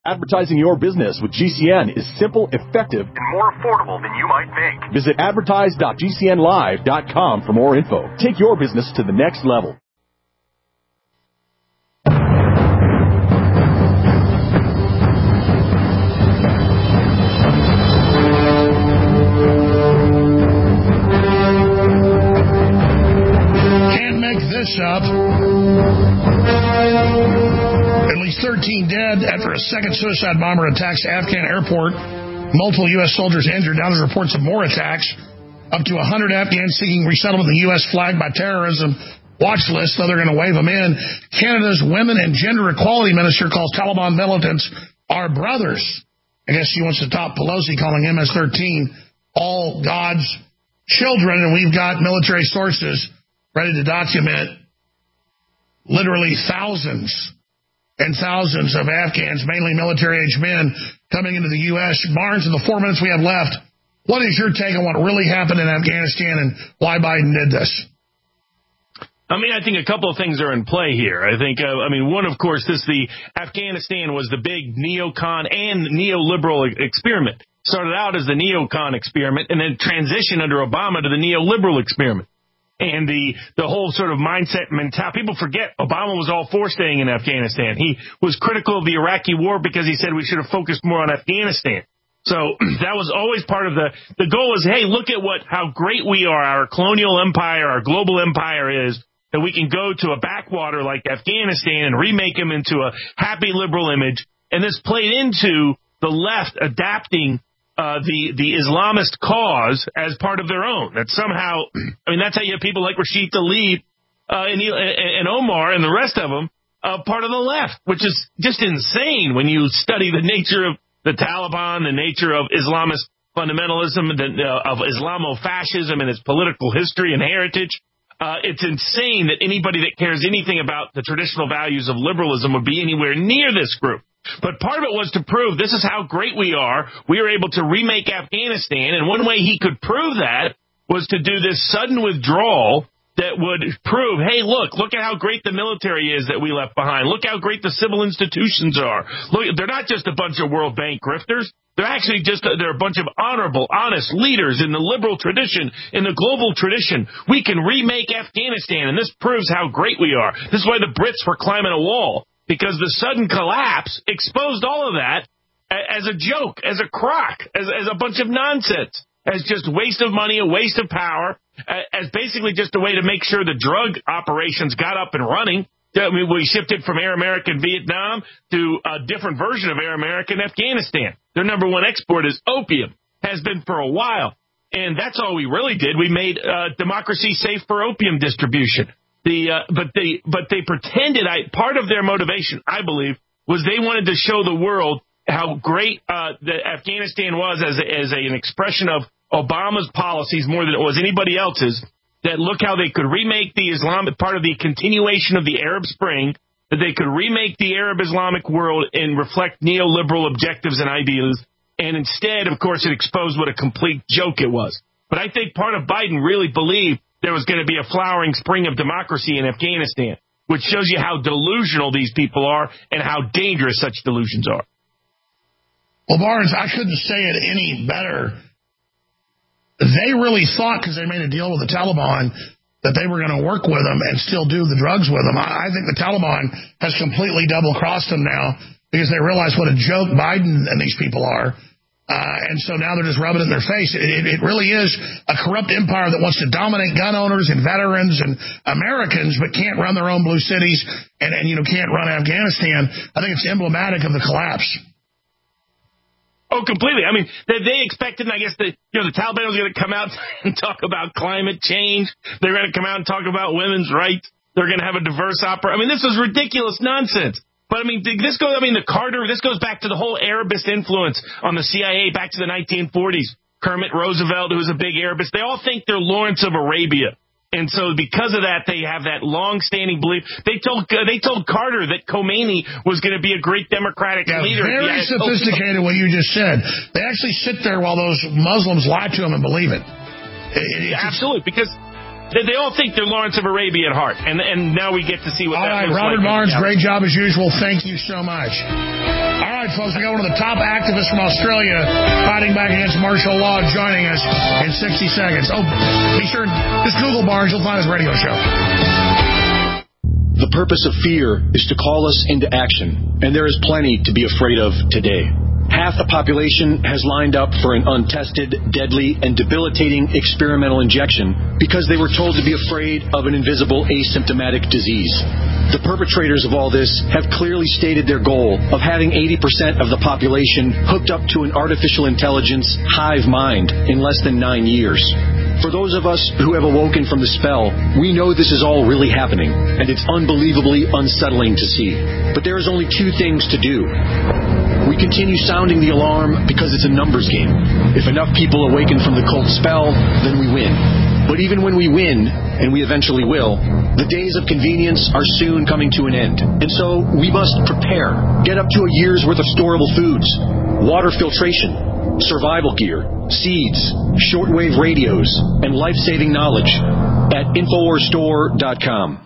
Advertising your business with GCN is simple, effective, and more affordable than you might think. Visit advertise.gcnlive.com for more info. Take your business to the next level. Can't make this up. At least 13 dead after a second suicide bomber attacks Afghan airport. Multiple U.S. soldiers injured. Now there's reports of more attacks. Up to 100 Afghans seeking resettlement in the U.S. flagged by terrorism watch list, so they're going to wave them in. Canada's Women and Gender Equality Minister calls Taliban militants our brothers. I guess she wants to top Pelosi calling MS-13 all God's children, and we've got military sources ready to document literally thousands and thousands of Afghans, mainly military-age men, coming into the U.S. Barnes, in the 4 minutes we have left, what is your take on what really happened in Afghanistan and why Biden did this? I mean, I think a couple of things are in play here. I think, one, of course, Afghanistan was the big neocon and neoliberal experiment. Started out as the neocon experiment and then transitioned under Obama to the neoliberal experiment. And the whole sort of mindset mentality, people forget Obama was all for staying in Afghanistan. He was critical of the Iraqi war because he said we should have focused more on Afghanistan. So that was always part of the goal is, hey, look at how great we are, our colonial empire, our global empire is, that we can go to a backwater like Afghanistan and remake them into a happy liberal image. And this played into the left adapting the Islamist cause as part of their own. That somehow, that's how you have people like Rashid Tlaib and Omar and the rest of them part of the left, which is just insane when you study the nature of the Taliban, the nature of Islamist fundamentalism, of Islamofascism and its political history and heritage. It's insane that anybody that cares anything about the traditional values of liberalism would be anywhere near this group. But part of it was to prove this is how great we are. We are able to remake Afghanistan. And one way he could prove that was to do this sudden withdrawal that would prove, hey, look at how great the military is that we left behind. Look how great the civil institutions are. Look, they're not just a bunch of World Bank grifters. They're actually they're a bunch of honorable, honest leaders in the liberal tradition, in the global tradition. We can remake Afghanistan, and this proves how great we are. This is why the Brits were climbing a wall, because the sudden collapse exposed all of that as a joke, as a crock, as a bunch of nonsense, as just waste of money, a waste of power, as basically just a way to make sure the drug operations got up and running. We shifted from Air America in Vietnam to a different version of Air America in Afghanistan. Their number one export is opium, has been for a while. And that's all we really did. We made democracy safe for opium distribution. But they pretended, part of their motivation, I believe, was they wanted to show the world how great Afghanistan was as an expression of Obama's policies more than it was anybody else's. That look how they could remake the Islamic part of the continuation of the Arab Spring, that they could remake the Arab Islamic world and reflect neoliberal objectives and ideas. And instead, of course, it exposed what a complete joke it was. But I think part of Biden really believed there was going to be a flowering spring of democracy in Afghanistan, which shows you how delusional these people are and how dangerous such delusions are. Well, Barnes, I couldn't say it any better. They really thought, because they made a deal with the Taliban, that they were going to work with them and still do the drugs with them. I think the Taliban has completely double-crossed them now because they realize what a joke Biden and these people are. And so now they're just rubbing it in their face. It really is a corrupt empire that wants to dominate gun owners and veterans and Americans, but can't run their own blue cities and can't run Afghanistan. I think it's emblematic of the collapse. Oh, completely. I mean, they expected, I guess, the Taliban was going to come out and talk about climate change. They're going to come out and talk about women's rights. They're going to have a diverse opera. I mean, this was ridiculous nonsense. But, this goes back to the whole Arabist influence on the CIA back to the 1940s. Kermit Roosevelt, who was a big Arabist. They all think they're Lawrence of Arabia. And so because of that, they have that long-standing belief. They told Carter that Khomeini was going to be a great democratic leader. Very sophisticated what you just said. They actually sit there while those Muslims lie to them and believe it. Absolutely, because they all think they're Lawrence of Arabia at heart. And now we get to see what that looks like. Robert Barnes, great job as usual. Thank you so much. All right. right, folks, we got one of the top activists from Australia fighting back against martial law joining us in 60 seconds. Oh, be sure, just Google Barnes, you'll find his radio show. The purpose of fear is to call us into action, and there is plenty to be afraid of today. Half the population has lined up for an untested, deadly, and debilitating experimental injection because they were told to be afraid of an invisible asymptomatic disease. The perpetrators of all this have clearly stated their goal of having 80% of the population hooked up to an artificial intelligence hive mind in less than 9 years. For those of us who have awoken from the spell, we know this is all really happening, and it's unbelievably unsettling to see. But there is only two things to do. We continue sounding the alarm because it's a numbers game. If enough people awaken from the cult spell, then we win. But even when we win, and we eventually will, the days of convenience are soon coming to an end. And so we must prepare. Get up to a year's worth of storable foods, water filtration, survival gear, seeds, shortwave radios, and life-saving knowledge at InfoWarsStore.com.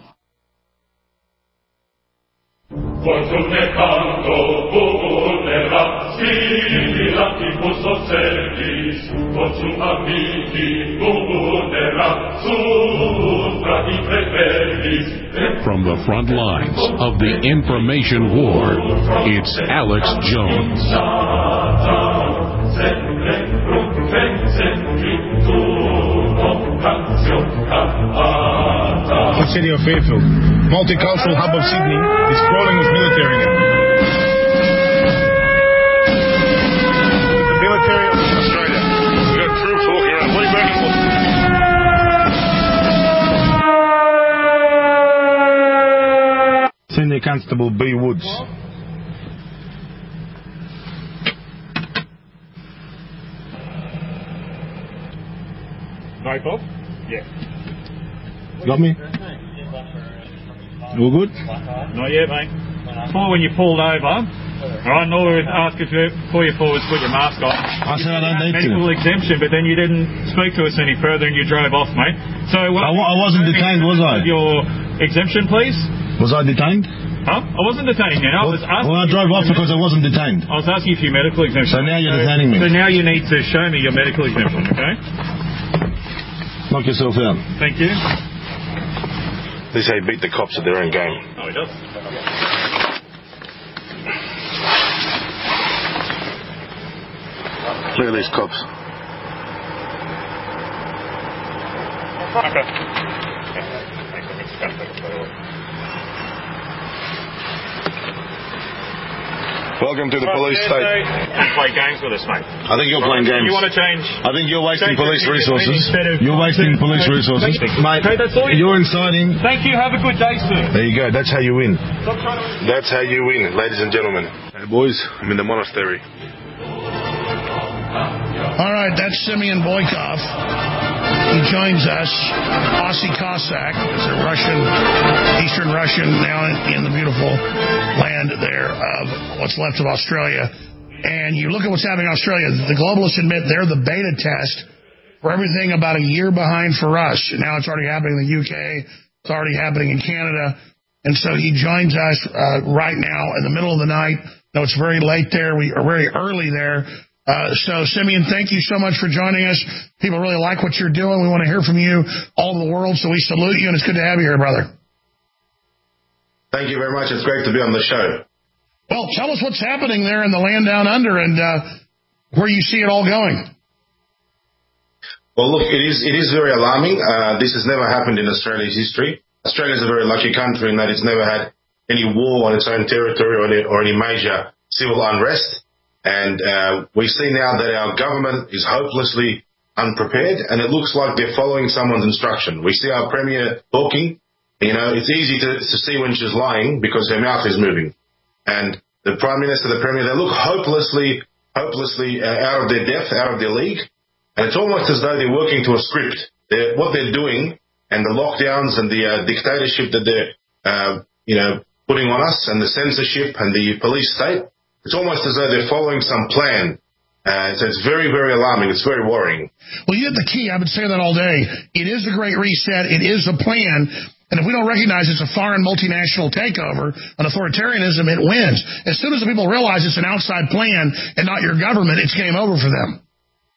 From the front lines of the information war, it's Alex Jones. The city of Fairfield, multicultural hub of Sydney, is crawling with military now. The military of Australia. We've got troops walking around. What are you working for? Senior Constable B. Woods. Right, Bob? Yeah. Got me? All good? Not yet, mate. Before when you pulled over, I know we would ask if you, before you forward, put your mask on. I said I don't need to. Medical exemption, but then you didn't speak to us any further and you drove off, mate. So I wasn't detained, was I? Your exemption, please. Was I detained? Huh? I wasn't detaining you. I was asking. Well, I drove off because I wasn't detained. I was asking you for your medical exemption. So now you're detaining me. So now you need to show me your medical exemption, okay? Knock yourself out. Thank you. They say beat the cops at their own game. Oh, he does. Look at these cops. Okay. Welcome to the police state. You play games with us, mate. I think you're playing games. You want to change? I think you're wasting police resources. You're wasting police resources. Mate, okay, that's all you're inciting. Thank you. Have a good day, sir. There you go. That's how you win. Stop trying to... That's how you win, ladies and gentlemen. Hey, boys, I'm in the monastery. All right, that's Simeon Boykov. He joins us. Aussie Cossack is a Russian, Eastern Russian, now in the beautiful land there of what's left of Australia. And you look at what's happening in Australia. The globalists admit they're the beta test for everything about a year behind for us. Now it's already happening in the UK. It's already happening in Canada. And so he joins us right now in the middle of the night. No, it's very late there. We are very early there. So, Simeon, thank you so much for joining us. People really like what you're doing. We want to hear from you all over the world, so we salute you, and it's good to have you here, brother. Thank you very much. It's great to be on the show. Well, tell us what's happening there in the land down under and where you see it all going. Well, look, it is very alarming. This has never happened in Australia's history. Australia is a very lucky country in that it's never had any war on its own territory or any major civil unrest. And we see now that our government is hopelessly unprepared, and it looks like they're following someone's instruction. We see our Premier talking. You know, it's easy to see when she's lying because her mouth is moving. And the Prime Minister, the Premier, they look hopelessly out of their depth, out of their league. And it's almost as though they're working to a script. What they're doing and the lockdowns and the dictatorship that they're, putting on us and the censorship and the police state, it's almost as though they're following some plan. So it's very, very alarming. It's very worrying. Well, you hit the key. I've been saying that all day. It is a great reset. It is a plan. And if we don't recognize it's a foreign multinational takeover, an authoritarianism, it wins. As soon as the people realize it's an outside plan and not your government, it's game over for them.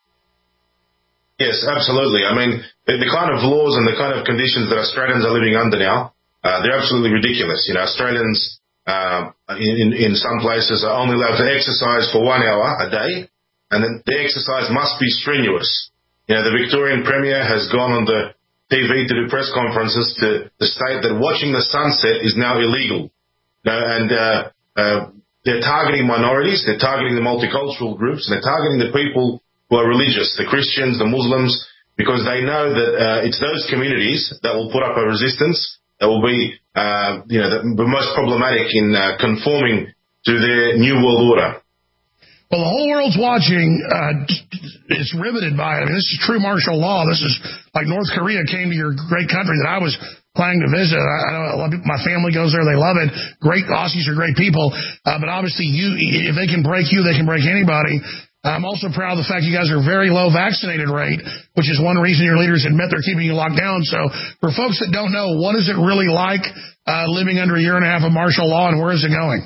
Yes, absolutely. I mean, the kind of laws and the kind of conditions that Australians are living under now, they're absolutely ridiculous. You know, Australians in some places are only allowed to exercise for 1 hour a day, and then the exercise must be strenuous. You know, the Victorian Premier has gone on the TV to do press conferences to state that watching the sunset is now illegal. And they're targeting minorities, they're targeting the multicultural groups, and they're targeting the people who are religious, the Christians, the Muslims, because they know that it's those communities that will put up a resistance, that will be the most problematic in conforming to their new world order. Well, the whole world's watching. It's riveted by it. I mean, this is true martial law. This is like North Korea came to your great country that I was planning to visit. I know a lot of people, my family goes there. They love it. Great Aussies are great people. But obviously, if they can break you, they can break anybody. I'm also proud of the fact you guys are very low vaccinated rate, which is one reason your leaders admit they're keeping you locked down. So for folks that don't know, what is it really like living under a year and a half of martial law, and where is it going?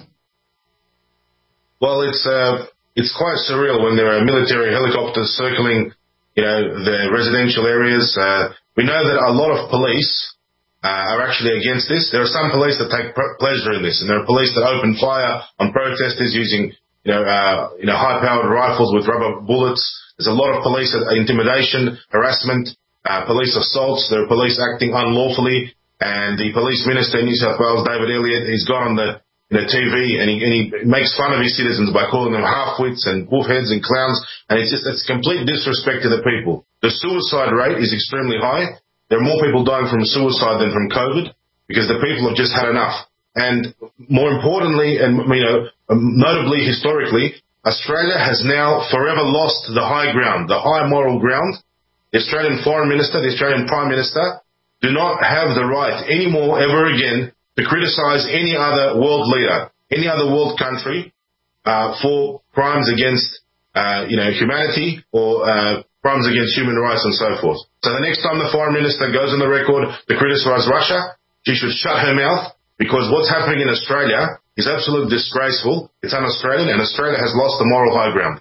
Well, it's quite surreal when there are military helicopters circling, the residential areas. We know that a lot of police are actually against this. There are some police that take pleasure in this, and there are police that open fire on protesters using, high-powered rifles with rubber bullets. There's a lot of police intimidation, harassment, police assaults. There are police acting unlawfully, and the police minister in New South Wales, David Elliott, he's gone on the TV, and he makes fun of his citizens by calling them half-wits and wolfheads and clowns, and it's complete disrespect to the people. The suicide rate is extremely high. There are more people dying from suicide than from COVID because the people have just had enough. And more importantly, and notably historically, Australia has now forever lost the high ground, the high moral ground. The Australian Foreign Minister, the Australian Prime Minister do not have the right anymore ever again to criticize any other world leader, any other world country, for crimes against, humanity or crimes against human rights and so forth. So the next time the foreign minister goes on the record to criticize Russia, she should shut her mouth, because what's happening in Australia is absolutely disgraceful. It's un-Australian, and Australia has lost the moral high ground.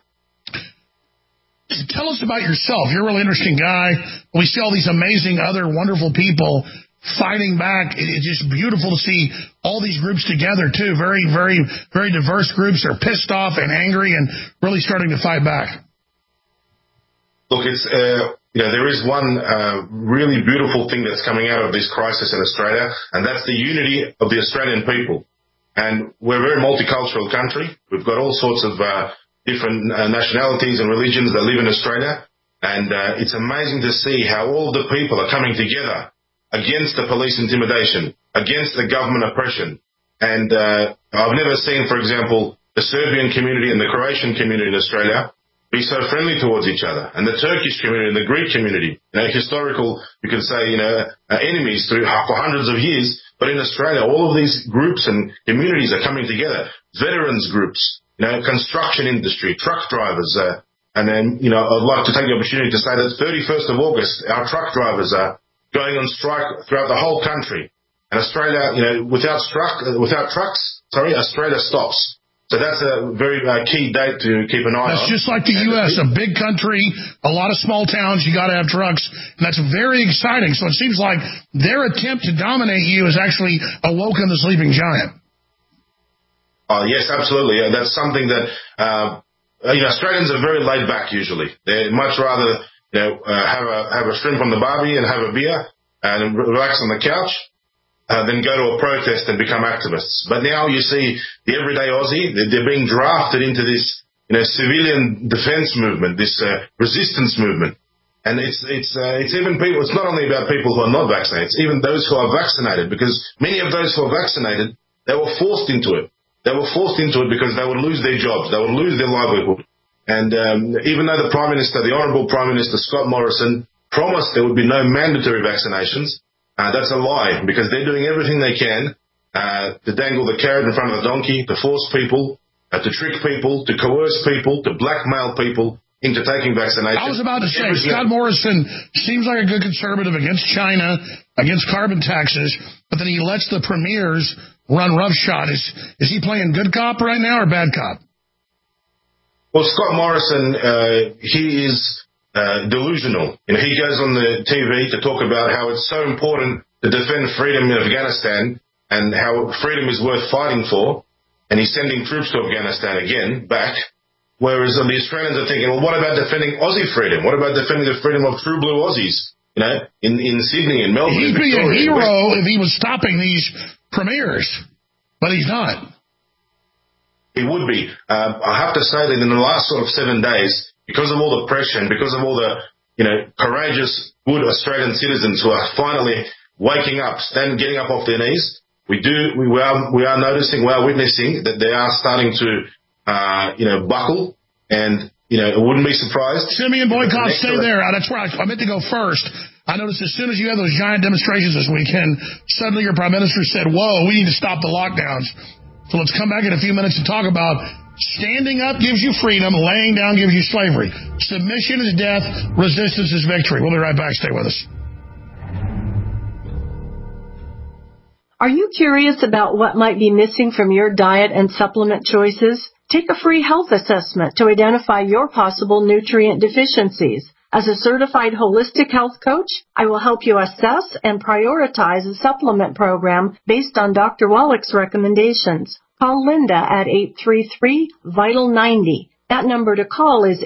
Tell us about yourself. You're a really interesting guy. We see all these amazing other wonderful people fighting back. It's just beautiful to see all these groups together, too. Very, very, very diverse groups. They're pissed off and angry and really starting to fight back. Look, it's there is one really beautiful thing that's coming out of this crisis in Australia, and that's the unity of the Australian people. And we're a very multicultural country. We've got all sorts of different nationalities and religions that live in Australia, and it's amazing to see how all the people are coming together against the police intimidation, against the government oppression. And I've never seen, for example, the Serbian community and the Croatian community in Australia be so friendly towards each other, and the Turkish community and the Greek community, historical, you could say, enemies for hundreds of years. But in Australia, all of these groups and communities are coming together. Veterans groups, construction industry, truck drivers, and then, I'd like to take the opportunity to say that 31st of August, our truck drivers are going on strike throughout the whole country. And Australia, without trucks, Australia stops. So that's a very key date to keep an eye on. That's just like the U.S., a big country, a lot of small towns, you got to have trucks, and that's very exciting. So it seems like their attempt to dominate you has actually awoken the sleeping giant. Yes, absolutely. That's something that Australians are very laid back usually. They much rather have a shrimp on the barbie and have a beer and relax on the couch than go to a protest and become activists. But now you see the everyday Aussie, they're being drafted into this civilian defense movement, this resistance movement. And it's even people, it's not only about people who are not vaccinated, it's even those who are vaccinated, because many of those who are vaccinated, they were forced into it. They were forced into it because they would lose their jobs, they would lose their livelihood. And even though the the Honourable Prime Minister Scott Morrison promised there would be no mandatory vaccinations, that's a lie, because they're doing everything they can to dangle the carrot in front of the donkey, to force people, to trick people, to coerce people, to blackmail people, into taking vaccination. I was about to say, Scott Morrison seems like a good conservative against China, against carbon taxes, but then he lets the premiers run roughshod. Is he playing good cop right now or bad cop? Well, Scott Morrison, he is delusional. He goes on the TV to talk about how it's so important to defend freedom in Afghanistan and how freedom is worth fighting for, and he's sending troops to Afghanistan again, back. Whereas the Australians are thinking, well, what about defending Aussie freedom? What about defending the freedom of true blue Aussies, in Sydney and Melbourne? He'd be a hero if he was stopping these premiers, but he's not. He would be. I have to say that in the last sort of 7 days, because of all the pressure and because of all the, courageous, good Australian citizens who are finally waking up, getting up off their knees, we are noticing, we are witnessing that they are starting to buckle, and, it wouldn't be surprised. Simeon Boykoff, stay there. That's where I meant to go first. I noticed as soon as you had those giant demonstrations this weekend, suddenly your prime minister said, whoa, we need to stop the lockdowns. So let's come back in a few minutes and talk about standing up gives you freedom, laying down gives you slavery. Submission is death, resistance is victory. We'll be right back. Stay with us. Are you curious about what might be missing from your diet and supplement choices? Take a free health assessment to identify your possible nutrient deficiencies. As a certified holistic health coach, I will help you assess and prioritize a supplement program based on Dr. Wallach's recommendations. Call Linda at 833-VITAL-90. That number to call is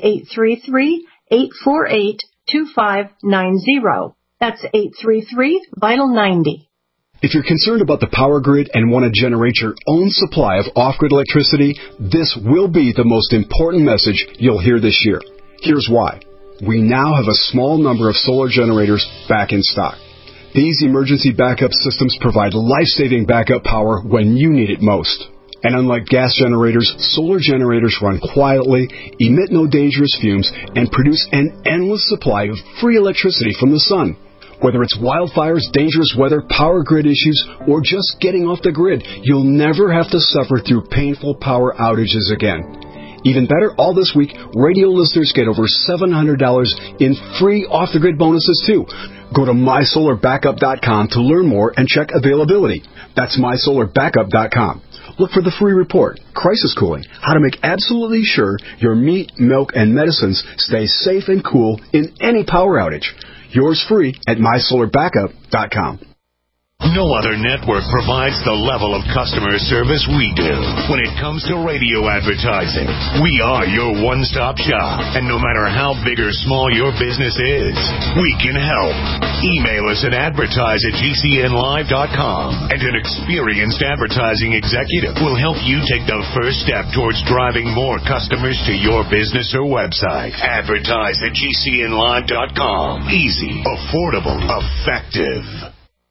833-848-2590. That's 833-VITAL-90. If you're concerned about the power grid and want to generate your own supply of off-grid electricity, this will be the most important message you'll hear this year. Here's why. We now have a small number of solar generators back in stock. These emergency backup systems provide life-saving backup power when you need it most. And unlike gas generators, solar generators run quietly, emit no dangerous fumes, and produce an endless supply of free electricity from the sun. Whether it's wildfires, dangerous weather, power grid issues, or just getting off the grid, you'll never have to suffer through painful power outages again. Even better, all this week, radio listeners get over $700 in free off-the-grid bonuses, too. Go to mysolarbackup.com to learn more and check availability. That's mysolarbackup.com. Look for the free report, Crisis Cooling, how to make absolutely sure your meat, milk, and medicines stay safe and cool in any power outage. Yours free at mysolarbackup.com. No other network provides the level of customer service we do. When it comes to radio advertising, we are your one-stop shop. And no matter how big or small your business is, we can help. Email us at advertise@gcnlive.com, and an experienced advertising executive will help you take the first step towards driving more customers to your business or website. Advertise@gcnlive.com. Easy, affordable, effective.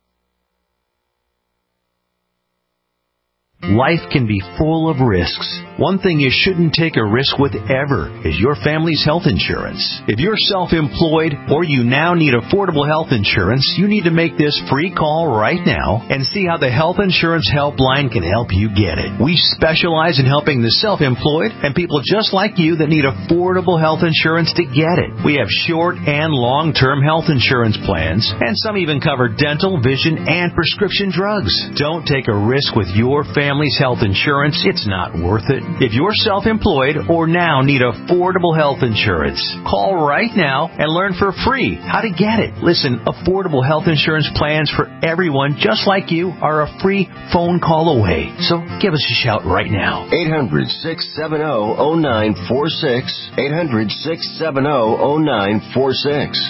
Life can be full of risks. One thing you shouldn't take a risk with ever is your family's health insurance. If you're self-employed or you now need affordable health insurance, you need to make this free call right now and see how the Health Insurance Helpline can help you get it. We specialize in helping the self-employed and people just like you that need affordable health insurance to get it. We have short and long-term health insurance plans, and some even cover dental, vision, and prescription drugs. Don't take a risk with your family's health insurance. It's not worth it. If you're self-employed or now need affordable health insurance, call right now and learn for free how to get it. Listen, affordable health insurance plans for everyone just like you are a free phone call away. So give us a shout right now. 800-670-0946. 800-670-0946.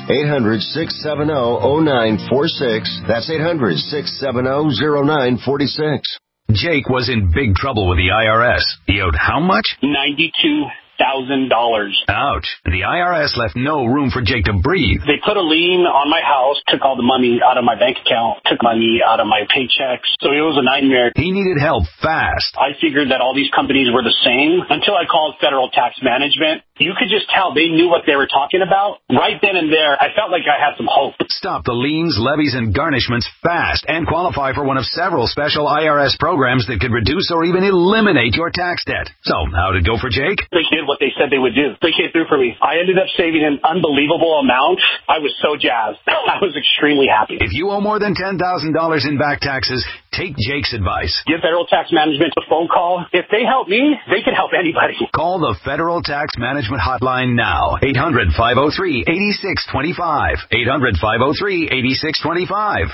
800-670-0946. That's 800-670-0946. Jake was in big trouble with the IRS. He owed how much? $92,000. Ouch. The IRS left no room for Jake to breathe. They put a lien on my house, took all the money out of my bank account, took money out of my paychecks. So it was a nightmare. He needed help fast. I figured that all these companies were the same until I called Federal Tax Management. you could just tell they knew what they were talking about. Right then and there, I felt like I had some hope. Stop the liens, levies, and garnishments fast and qualify for one of several special IRS programs that could reduce or even eliminate your tax debt. So, how did it go for Jake? They did what they said they would do. They came through for me. I ended up saving an unbelievable amount. I was so jazzed. I was extremely happy. If you owe more than $10,000 in back taxes, take Jake's advice. Give Federal Tax Management a phone call. If they help me, they can help anybody. Call the Federal Tax Management Hotline now. 800-503-8625. 800-503-8625.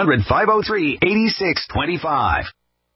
800-503-8625.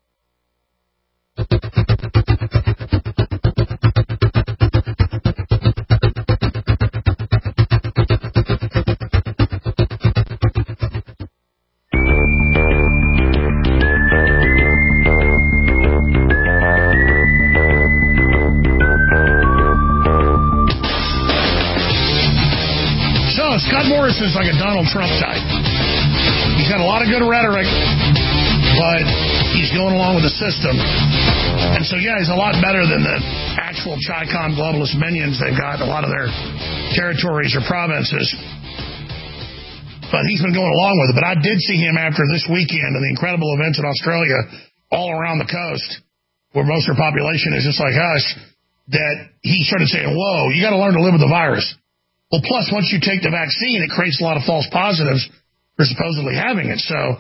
Scott Morris is like a Donald Trump type. He's got a lot of good rhetoric, but he's going along with the system. And so, yeah, he's a lot better than the actual Chi-Com globalist minions they've got in a lot of their territories or provinces. But he's been going along with it. But I did see him after this weekend and the incredible events in Australia all around the coast, where most of their population is just like us, that he started saying, whoa, you got to learn to live with the virus. Well, plus, once you take the vaccine, it creates a lot of false positives for supposedly having it. So,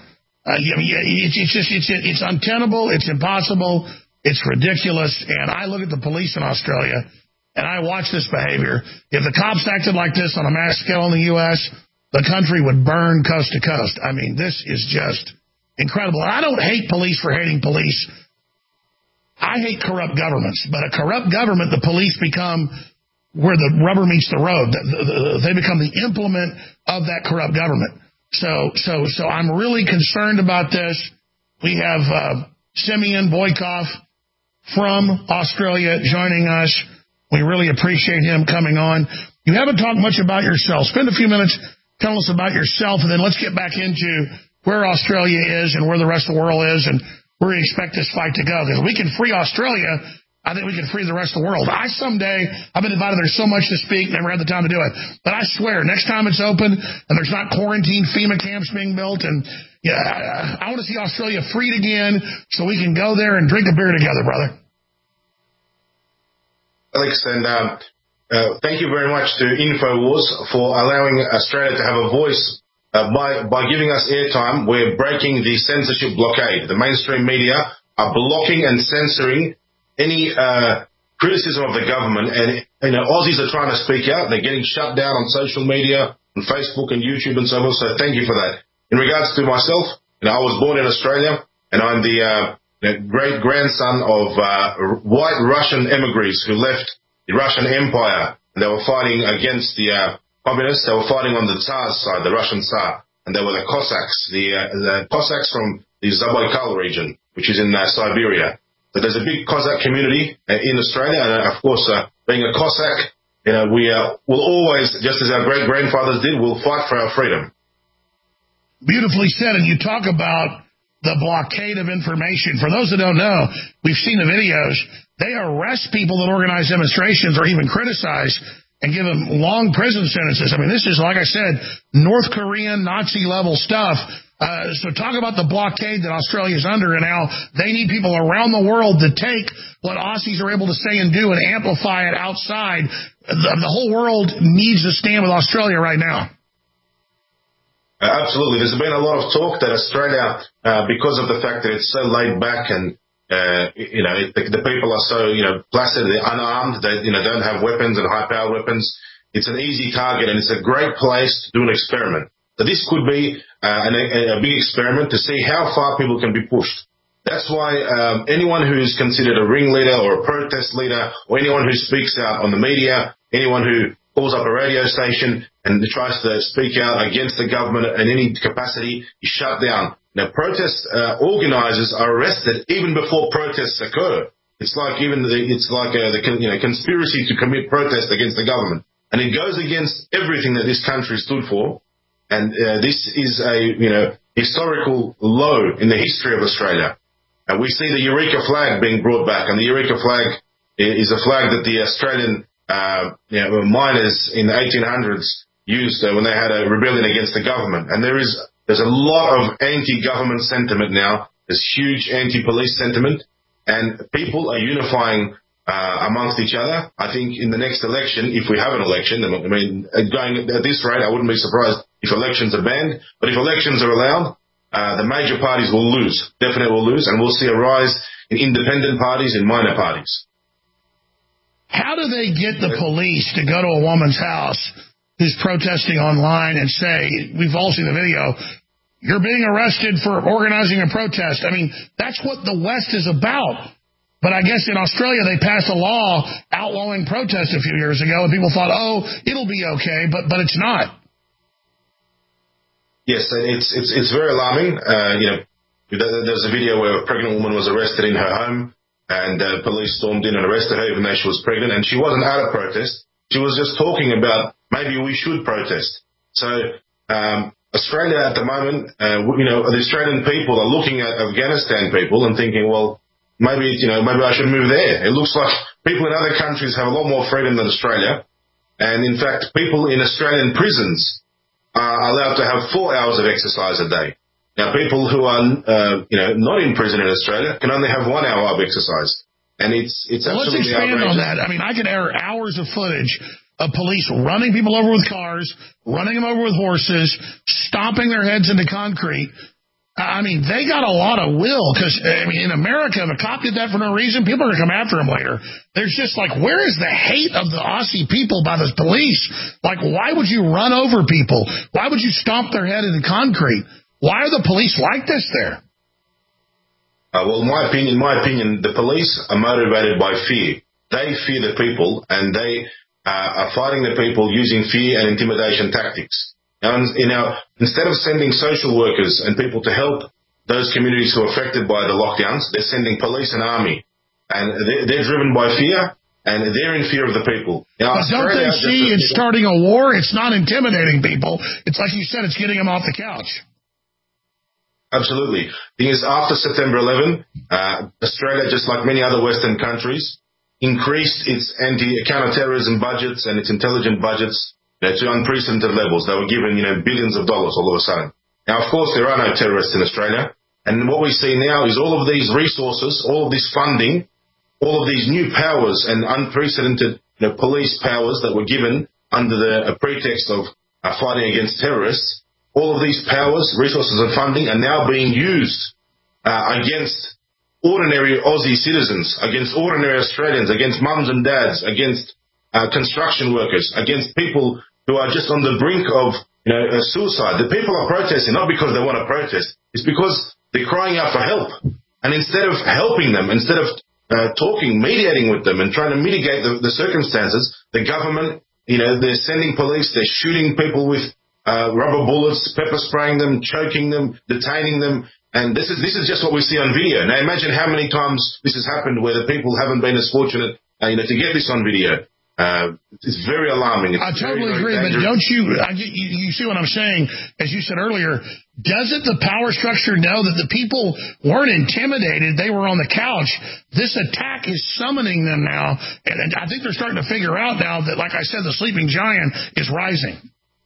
it's untenable, it's impossible, it's ridiculous. And I look at the police in Australia, and I watch this behavior. If the cops acted like this on a mass scale in the U.S., the country would burn coast to coast. I mean, this is just incredible. And I don't hate police for hating police. I hate corrupt governments. But a corrupt government, the police become where the rubber meets the road. They become the implement of that corrupt government. So I'm really concerned about this. We have Simeon Boykoff from Australia joining us. We really appreciate him coming on. You haven't talked much about yourself. Spend a few minutes telling us about yourself, and then let's get back into where Australia is and where the rest of the world is and where we expect this fight to go. Because if we can free Australia, I think we can free the rest of the world. I've been invited there so much to speak, never had the time to do it. But I swear, next time it's open and there's not quarantine FEMA camps being built, and I want to see Australia freed again so we can go there and drink a beer together, brother. Alex, and thank you very much to InfoWars for allowing Australia to have a voice by giving us airtime. We're breaking the censorship blockade. The mainstream media are blocking and censoring any criticism of the government, and Aussies are trying to speak out. They're getting shut down on social media, on Facebook and YouTube and so on. So thank you for that. In regards to myself, I was born in Australia, and I'm the great grandson of white Russian emigres who left the Russian Empire. And they were fighting against the communists. They were fighting on the Tsar's side, the Russian Tsar, and they were the Cossacks, the Cossacks from the Zabaikal region, which is in Siberia. But there's a big Cossack community in Australia, and of course, being a Cossack, we will always, just as our great-grandfathers did, we'll fight for our freedom. Beautifully said, and you talk about the blockade of information. For those that don't know, we've seen the videos. They arrest people that organize demonstrations or even criticize and give them long prison sentences. I mean, this is, like I said, North Korean Nazi-level stuff. So talk about the blockade that Australia is under and how they need people around the world to take what Aussies are able to say and do and amplify it outside. The whole world needs to stand with Australia right now. Absolutely. There's been a lot of talk that Australia, because of the fact that it's so laid back and, the people are so, placid, they're unarmed, they, don't have weapons and high-powered weapons. It's an easy target, and it's a great place to do an experiment. So this could be a big experiment to see how far people can be pushed. That's why anyone who is considered a ringleader or a protest leader, or anyone who speaks out on the media, anyone who calls up a radio station and tries to speak out against the government in any capacity is shut down. Now, protest organizers are arrested even before protests occur. It's like the conspiracy to commit protest against the government, and it goes against everything that this country stood for. And this is a historical low in the history of Australia. And we see the Eureka flag being brought back, and the Eureka flag is a flag that the Australian miners in the 1800s used when they had a rebellion against the government. And there's a lot of anti-government sentiment now. There's huge anti-police sentiment, and people are unifying amongst each other. I think in the next election, if we have an election, I mean, going at this rate, I wouldn't be surprised if elections are banned. But if elections are allowed, the major parties will lose, definitely will lose, and we'll see a rise in independent parties and minor parties. How do they get the police to go to a woman's house who's protesting online and say, we've all seen the video, you're being arrested for organizing a protest? I mean, that's what the West is about. But I guess in Australia they passed a law outlawing protest a few years ago, and people thought, oh, it'll be okay, but it's not. Yes, it's very alarming. There's a video where a pregnant woman was arrested in her home, and police stormed in and arrested her even though she was pregnant, and she wasn't out of protest. She was just talking about maybe we should protest. So Australia at the moment, the Australian people are looking at Afghanistan people and thinking, well, maybe I should move there. It looks like people in other countries have a lot more freedom than Australia. And in fact, people in Australian prisons are allowed to have 4 hours of exercise a day. Now, people who are, not in prison in Australia can only have 1 hour of exercise. And it's absolutely outrageous. Let's expand on that. I mean, I could air hours of footage of police running people over with cars, running them over with horses, stomping their heads into concrete. I mean, they got a lot of will because, in America, if a cop did that for no reason, people are going to come after him later. There's just where is the hate of the Aussie people by the police? Why would you run over people? Why would you stomp their head into concrete? Why are the police like this there? Well, in my opinion, the police are motivated by fear. They fear the people, and they are fighting the people using fear and intimidation tactics. Now, instead of sending social workers and people to help those communities who are affected by the lockdowns, they're sending police and army. And they're driven by fear, and they're in fear of the people. Now, but don't they see it's starting a war? It's not intimidating people. It's like you said, it's getting them off the couch. Absolutely. The thing is, after September 11, Australia, just like many other Western countries, increased its counter-terrorism budgets and its intelligence budgets to unprecedented levels. They were given, billions of dollars all of a sudden. Now, of course, there are no terrorists in Australia. And what we see now is all of these resources, all of this funding, all of these new powers and unprecedented police powers that were given under the pretext of fighting against terrorists, all of these powers, resources and funding are now being used against ordinary Aussie citizens, against ordinary Australians, against mums and dads, against construction workers, against people who are just on the brink of suicide. The people are protesting not because they want to protest, it's because they're crying out for help. And instead of helping them, instead of talking, mediating with them and trying to mitigate the circumstances, the government, they're sending police, they're shooting people with rubber bullets, pepper spraying them, choking them, detaining them. And this is just what we see on video. Now imagine how many times this has happened where the people haven't been as fortunate to get this on video. It's very alarming. I totally agree, but don't you see what I'm saying? As you said earlier, doesn't the power structure know that the people weren't intimidated? They were on the couch. This attack is summoning them now, and I think they're starting to figure out now that, like I said, the sleeping giant is rising.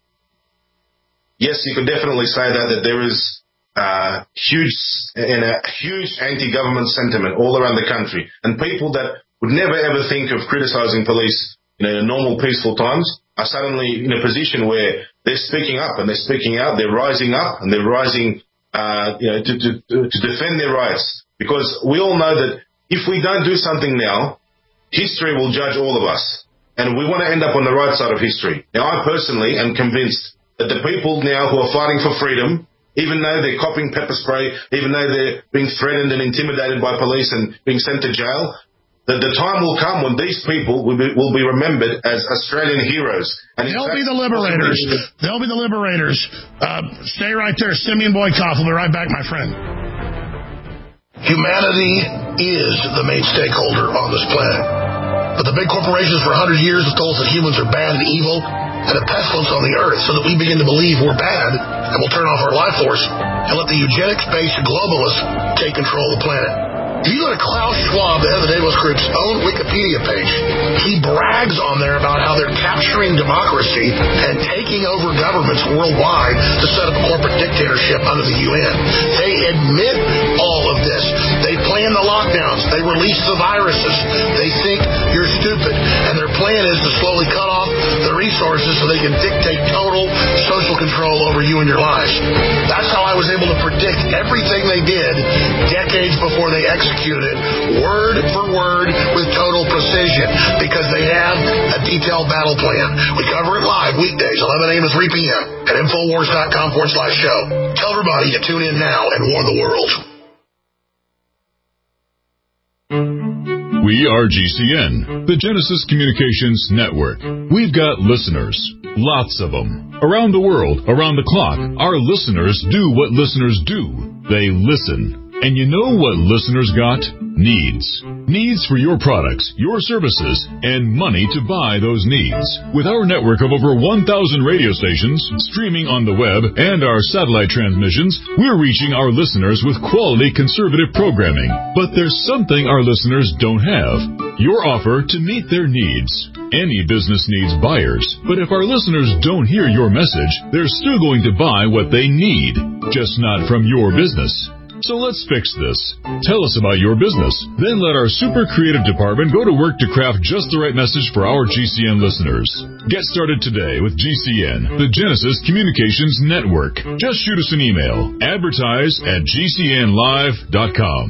Yes, you could definitely say that there is huge anti-government sentiment all around the country, and people that would never ever think of criticizing police in normal peaceful times are suddenly in a position where they're speaking up and they're speaking out, they're rising up and they're rising to defend their rights. Because we all know that if we don't do something now, history will judge all of us. And we want to end up on the right side of history. Now, I personally am convinced that the people now who are fighting for freedom, even though they're copping pepper spray, even though they're being threatened and intimidated by police and being sent to jail, that the time will come when these people will be remembered as Australian heroes. And they'll be the liberators. They'll be the liberators. Stay right there. Simeon Boykoff will be right back, my friend. Humanity is the main stakeholder on this planet. But the big corporations for 100 years have told us that humans are bad and evil and a pestilence on the earth, so that we begin to believe we're bad and we'll turn off our life force and let the eugenics-based globalists take control of the planet. If you go to Klaus Schwab, the head of the Davos Group's own Wikipedia page, he brags on there about how they're capturing democracy and taking over governments worldwide to set up a corporate dictatorship under the UN. They admit all of this. They plan the lockdowns. They release the viruses. They think you're stupid. And their plan is to slowly cut off the resources so they can dictate total social control over you and your lives. That's how I was able to predict everything they did decades before they executed it, word for word with total precision, because they have a detailed battle plan. We cover it live weekdays, 11 a.m. to 3 p.m. at Infowars.com/show. Tell everybody to tune in now and warn the world. We are GCN, the Genesis Communications Network. We've got listeners, lots of them. Around the world, around the clock, our listeners do what listeners do. They listen. And you know what listeners got? Needs. Needs for your products, your services, and money to buy those needs. With our network of over 1,000 radio stations, streaming on the web, and our satellite transmissions, we're reaching our listeners with quality conservative programming. But there's something our listeners don't have. Your offer to meet their needs. Any business needs buyers, but if our listeners don't hear your message, they're still going to buy what they need, just not from your business. So let's fix this. Tell us about your business. Then let our super creative department go to work to craft just the right message for our GCN listeners. Get started today with GCN, the Genesis Communications Network. Just shoot us an email. Advertise@gcnlive.com.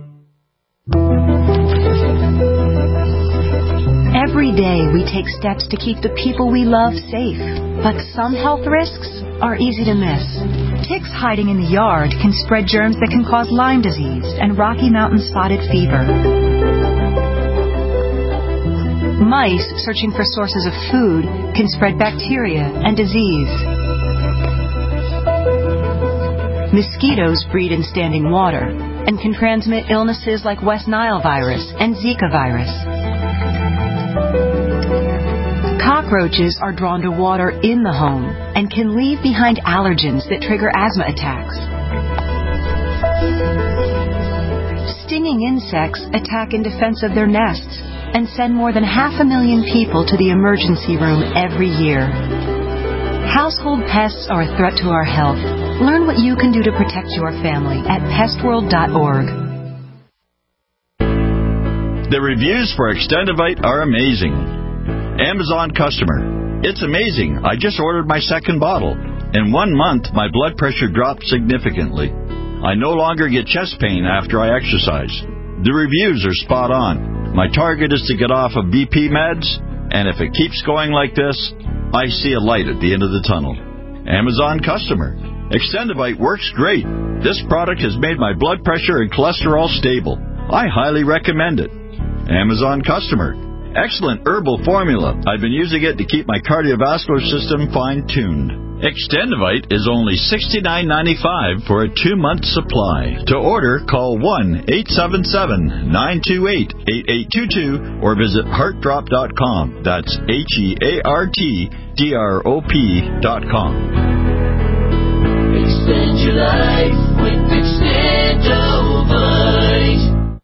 Every day we take steps to keep the people we love safe. But some health risks are easy to miss. Ticks hiding in the yard can spread germs that can cause Lyme disease and Rocky Mountain spotted fever. Mice searching for sources of food can spread bacteria and disease. Mosquitoes breed in standing water and can transmit illnesses like West Nile virus and Zika virus. Cockroaches are drawn to water in the home and can leave behind allergens that trigger asthma attacks. Stinging insects attack in defense of their nests and send more than 500,000 people to the emergency room every year. Household pests are a threat to our health. Learn what you can do to protect your family at pestworld.org. The reviews for Extendivite are amazing. Amazon customer. It's amazing. I just ordered my second bottle. In 1 month, my blood pressure dropped significantly. I no longer get chest pain after I exercise. The reviews are spot on. My target is to get off of BP meds, and if it keeps going like this, I see a light at the end of the tunnel. Amazon customer. Extendivite works great. This product has made my blood pressure and cholesterol stable. I highly recommend it. Amazon customer. Excellent herbal formula. I've been using it to keep my cardiovascular system fine-tuned. Extendivite is only $69.95 for a 2-month supply. To order, call 1-877-928-8822 or visit heartdrop.com. That's HEARTDROP.com. Extend your life with Extendivite.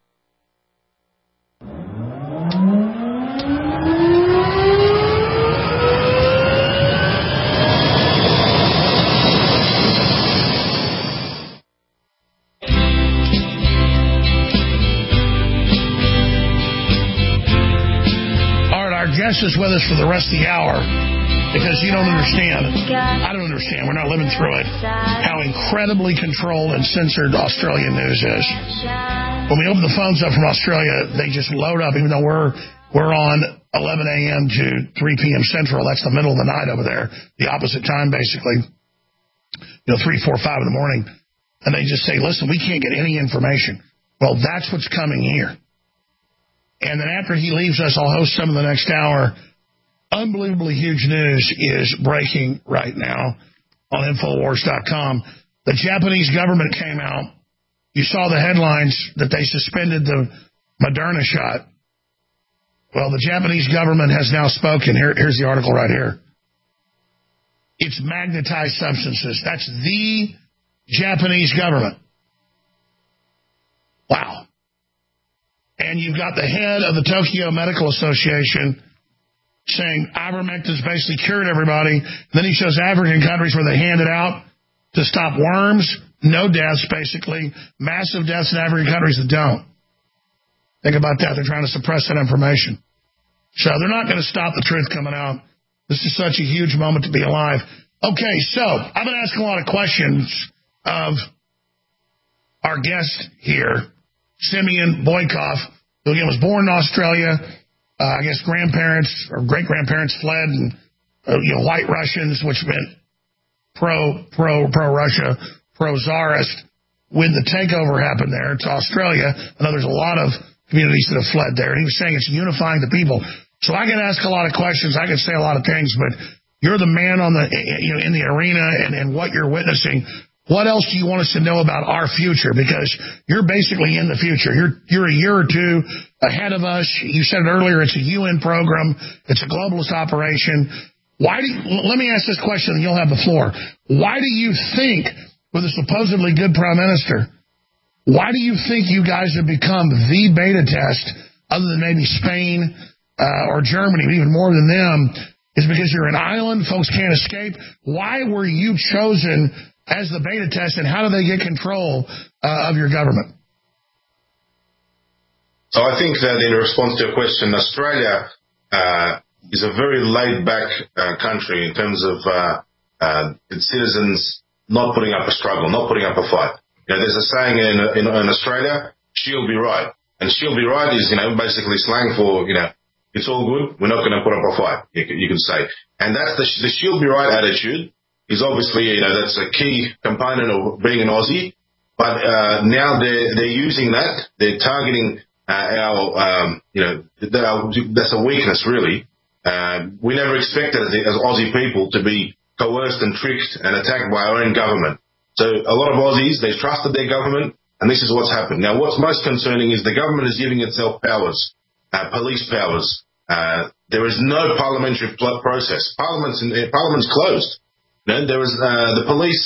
Guest is with us for the rest of the hour because you don't understand. I don't understand. We're not living through it. How incredibly controlled and censored Australian news is. When we open the phones up from Australia, they just load up, even though we're on 11 a.m. to 3 p.m. Central. That's the middle of the night over there, the opposite time, basically. 3, 4, 5 in the morning. And they just say, listen, we can't get any information. Well, that's what's coming here. And then after he leaves us, I'll host some of the next hour. Unbelievably huge news is breaking right now on Infowars.com. The Japanese government came out. You saw the headlines that they suspended the Moderna shot. Well, the Japanese government has now spoken. Here's the article right here. It's magnetized substances. That's the Japanese government. Wow. and you've got the head of the Tokyo Medical Association saying ivermectin's basically cured everybody. And then he shows African countries where they hand it out to stop worms, no deaths basically, massive deaths in African countries that don't. Think about that. They're trying to suppress that information. So they're not going to stop the truth coming out. This is such a huge moment to be alive. Okay, so I've been asking a lot of questions of our guest here, Simeon Boykoff, who again was born in Australia. I guess grandparents or great-grandparents fled, and white Russians, which meant pro-Russia, pro-Tsarist. When the takeover happened there to Australia, I know there's a lot of communities that have fled there, and he was saying it's unifying the people. So I can ask a lot of questions, I can say a lot of things, but you're the man on the in the arena and what you're witnessing. What else do you want us to know about our future? Because you're basically in the future. You're a year or two ahead of us. You said it earlier, it's a UN program. It's a globalist operation. Let me ask this question and you'll have the floor. Why do you think, with a supposedly good prime minister, why do you think you guys have become the beta test, other than maybe Spain or Germany, even more than them, is because you're an island, folks can't escape? Why were you chosen as the beta test, and how do they get control of your government? So I think that in response to your question, Australia is a very laid-back country in terms of its citizens not putting up a struggle, not putting up a fight. There's a saying in Australia, she'll be right. And she'll be right is, basically slang for, it's all good, we're not going to put up a fight, you could say. And that's the she'll be right attitude. Is obviously, that's a key component of being an Aussie. But now they're using that. They're targeting that's a weakness, really. We never expected as Aussie people to be coerced and tricked and attacked by our own government. So a lot of Aussies, they trusted their government, and this is what's happened. Now, what's most concerning is the government is giving itself powers, police powers. There is no parliamentary process. Parliament's closed. There was the police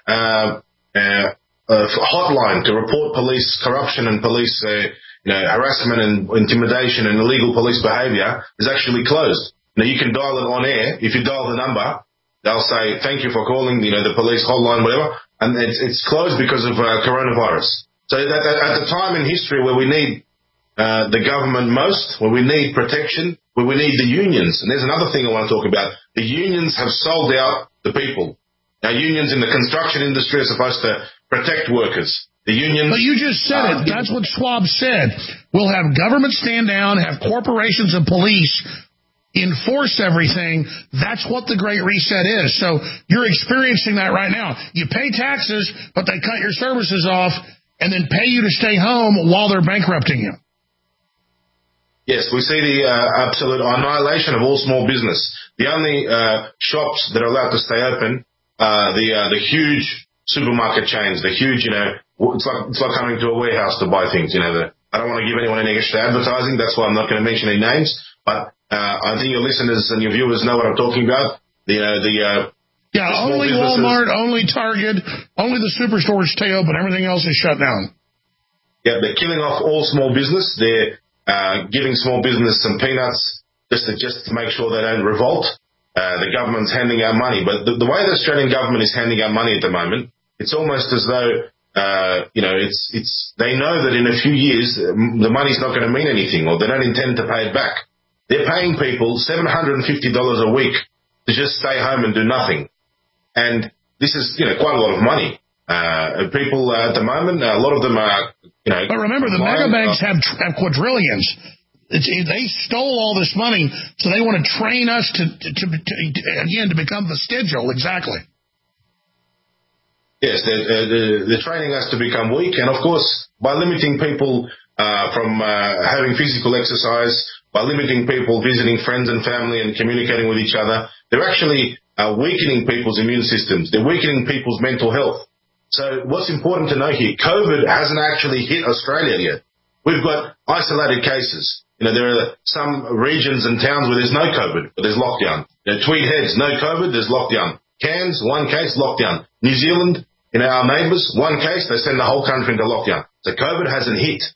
hotline to report police corruption and police harassment and intimidation and illegal police behaviour is actually closed. Now you can dial it on air. If you dial the number, they'll say thank you for calling the police hotline, whatever, and it's closed because of coronavirus. So at the time in history where we need the government most, where we need protection, where we need the unions, and there's another thing I want to talk about. The unions have sold out the people. Now, unions in the construction industry are supposed to protect workers. The unions... But you just said it. That's what Schwab said. We'll have government stand down, have corporations and police enforce everything. That's what the Great Reset is. So you're experiencing that right now. You pay taxes, but they cut your services off and then pay you to stay home while they're bankrupting you. Yes, we see the absolute annihilation of all small business. The only shops that are allowed to stay open are the huge supermarket chains, the huge, it's like coming to a warehouse to buy things, I don't want to give anyone any extra advertising, that's why I'm not going to mention any names, but I think your listeners and your viewers know what I'm talking about. Only Walmart, only Target, only the superstores stay open, everything else is shut down. Yeah, they're killing off all small business, they're giving small business some peanuts just to make sure they don't revolt. The government's handing out money. But the way the Australian government is handing out money at the moment, it's almost as though, they know that in a few years the money's not going to mean anything or they don't intend to pay it back. They're paying people $750 a week to just stay home and do nothing. And this is, quite a lot of money. People at the moment, a lot of them are, But remember, the mega banks have quadrillions. They stole all this money, so they want to train us to become vestigial. Exactly. Yes, they're training us to become weak, and of course, by limiting people from having physical exercise, by limiting people visiting friends and family and communicating with each other, they're actually weakening people's immune systems. They're weakening people's mental health. So what's important to know here, COVID hasn't actually hit Australia yet. We've got isolated cases. There are some regions and towns where there's no COVID, but there's lockdown. Tweed Heads, no COVID, there's lockdown. Cairns, one case, lockdown. New Zealand, our neighbours, one case, they send the whole country into lockdown. So COVID hasn't hit.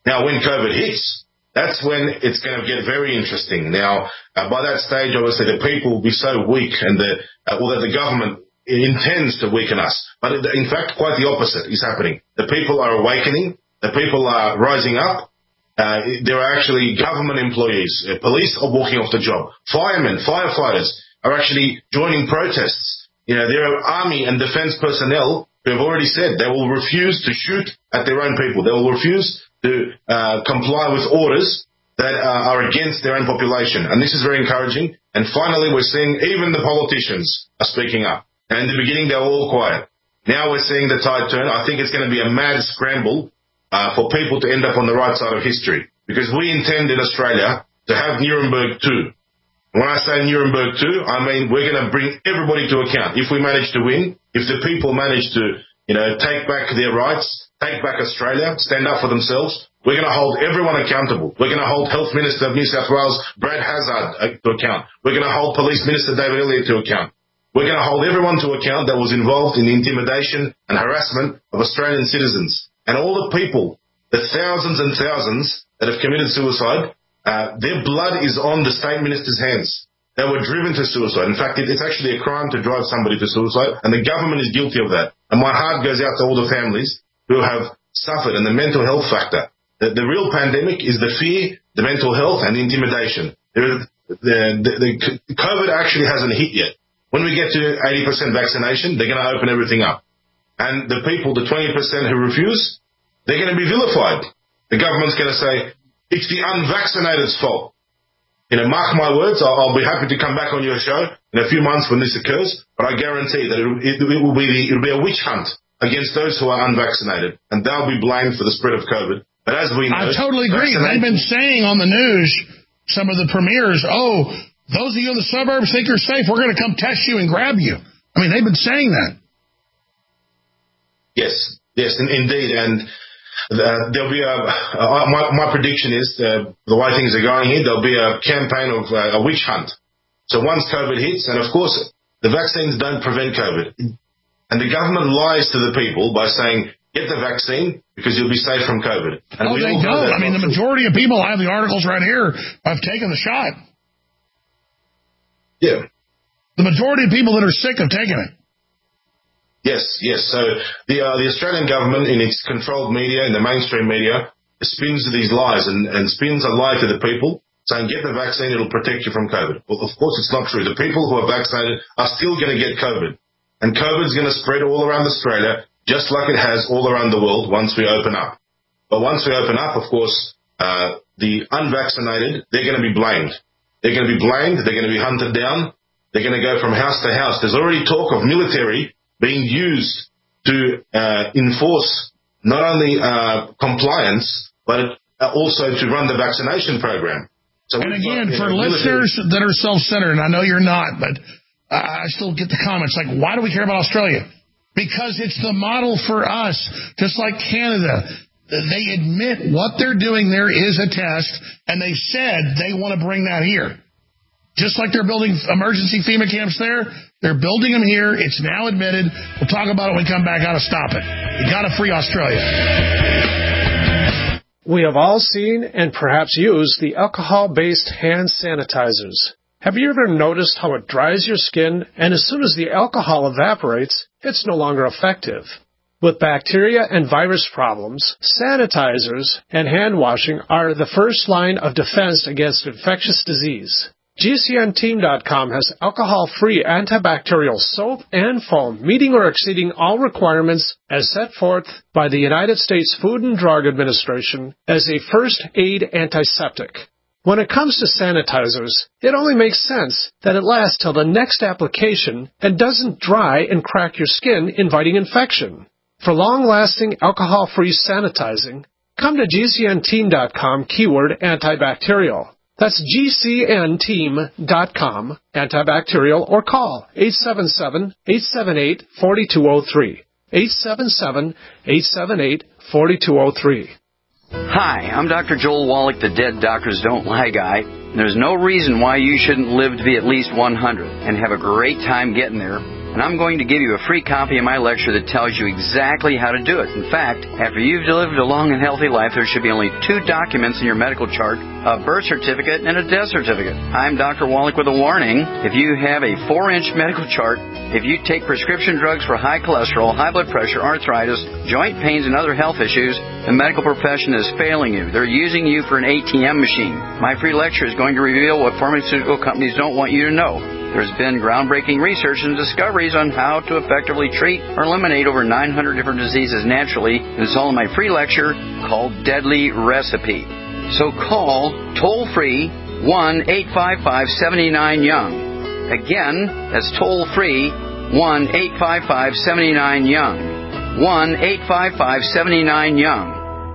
Now, when COVID hits, that's when it's going to get very interesting. Now, by that stage, obviously, the people will be so weak and that the government intends to weaken us. But in fact, quite the opposite is happening. The people are awakening. The people are rising up. There are actually government employees. Police are walking off the job. Firemen, firefighters are actually joining protests. There are army and defense personnel who have already said they will refuse to shoot at their own people. They will refuse to comply with orders that are against their own population. And this is very encouraging. And finally, we're seeing even the politicians are speaking up. And in the beginning, they were all quiet. Now we're seeing the tide turn. I think it's going to be a mad scramble for people to end up on the right side of history. Because we intend in Australia to have Nuremberg 2. When I say Nuremberg 2, I mean we're going to bring everybody to account. If we manage to win, if the people manage to, take back their rights, take back Australia, stand up for themselves, we're going to hold everyone accountable. We're going to hold Health Minister of New South Wales, Brad Hazzard, to account. We're going to hold Police Minister David Elliott to account. We're going to hold everyone to account that was involved in the intimidation and harassment of Australian citizens. And all the people, the thousands and thousands that have committed suicide, their blood is on the State Minister's hands. They were driven to suicide. In fact, it's actually a crime to drive somebody to suicide, and the government is guilty of that. And my heart goes out to all the families who have suffered, and the mental health factor. The real pandemic is the fear, the mental health, and the intimidation. The COVID actually hasn't hit yet. When we get to 80% vaccination, they're going to open everything up. And the people, the 20% who refuse, they're going to be vilified. The government's going to say, it's the unvaccinated's fault. Mark my words, I'll be happy to come back on your show in a few months when this occurs, but I guarantee that it'll be a witch hunt against those who are unvaccinated, and they'll be blamed for the spread of COVID. But as we know... I totally agree. They've been saying on the news, some of the premiers, those of you in the suburbs think you're safe, we're going to come test you and grab you. I mean, they've been saying that. Yes, indeed, and... there'll be my prediction is the way things are going here, there'll be a campaign of a witch hunt. So once COVID hits, and of course the vaccines don't prevent COVID, and the government lies to the people by saying get the vaccine because you'll be safe from COVID. And they don't. I mean, the majority of people, I have the articles right here, have taken the shot. Yeah. The majority of people that are sick have taken it. Yes. So the Australian government, in its controlled media, in the mainstream media, spins these lies and spins a lie to the people, saying get the vaccine, it'll protect you from COVID. Well, of course, it's not true. The people who are vaccinated are still going to get COVID. And COVID's going to spread all around Australia, just like it has all around the world once we open up. But once we open up, of course, the unvaccinated, they're going to be blamed. They're going to be blamed. They're going to be hunted down. They're going to go from house to house. There's already talk of military being used to enforce not only compliance, but also to run the vaccination program. So and again, for listeners that are self-centered, and I know you're not, but I still get the comments like, why do we care about Australia? Because it's the model for us, just like Canada. They admit what they're doing there is a test, and they said they want to bring that here. Just like they're building emergency FEMA camps there, they're building them here. It's now admitted. We'll talk about it when we come back. How to stop it. You got to free Australia. We have all seen and perhaps used the alcohol-based hand sanitizers. Have you ever noticed how it dries your skin, and as soon as the alcohol evaporates, it's no longer effective? With bacteria and virus problems, sanitizers and hand washing are the first line of defense against infectious disease. GCNteam.com has alcohol-free antibacterial soap and foam meeting or exceeding all requirements as set forth by the United States Food and Drug Administration as a first aid antiseptic. When it comes to sanitizers, it only makes sense that it lasts till the next application and doesn't dry and crack your skin, inviting infection. For long-lasting alcohol-free sanitizing, come to GCNteam.com keyword antibacterial. That's GCNteam.com, antibacterial, or call 877-878-4203. 877-878-4203. Hi, I'm Dr. Joel Wallach, the Dead Doctors Don't Lie guy. There's no reason why you shouldn't live to be at least 100 and have a great time getting there. and I'm going to give you a free copy of my lecture that tells you exactly how to do it. In fact, after you've lived a long and healthy life, there should be only 2 documents in your medical chart, a birth certificate and a death certificate. I'm Dr. Wallach with a warning. If you have a 4-inch medical chart, if you take prescription drugs for high cholesterol, high blood pressure, arthritis, joint pains, and other health issues, the medical profession is failing you. They're using you for an ATM machine. My free lecture is going to reveal what pharmaceutical companies don't want you to know. There's been groundbreaking research and discoveries on how to effectively treat or eliminate over 900 different diseases naturally. And it's all in my free lecture called Deadly Recipe. So call toll-free 1-855-79-YOUNG. Again, that's toll-free 1-855-79-YOUNG. 1-855-79-YOUNG.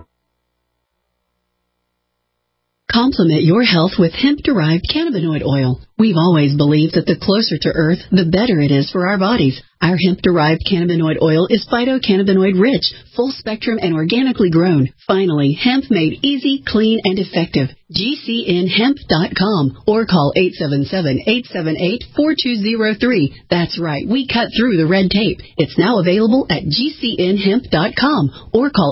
Complement your health with hemp-derived cannabinoid oil. We've always believed that the closer to Earth, the better it is for our bodies. Our hemp-derived cannabinoid oil is phytocannabinoid-rich, full-spectrum, and organically grown. Finally, hemp made easy, clean, and effective. GCNhemp.com or call 877-878-4203. That's right, we cut through the red tape. It's now available at GCNhemp.com or call